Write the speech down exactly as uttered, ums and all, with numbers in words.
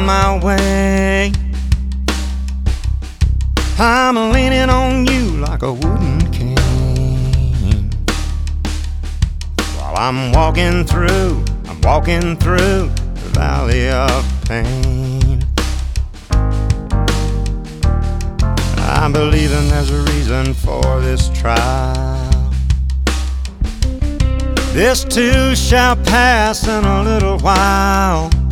my way. I'm leaning on you like a wooden cane. While I'm walking through, I'm walking through the valley of pain. I'm believing there's a reason for this trial. This too shall pass in a little while.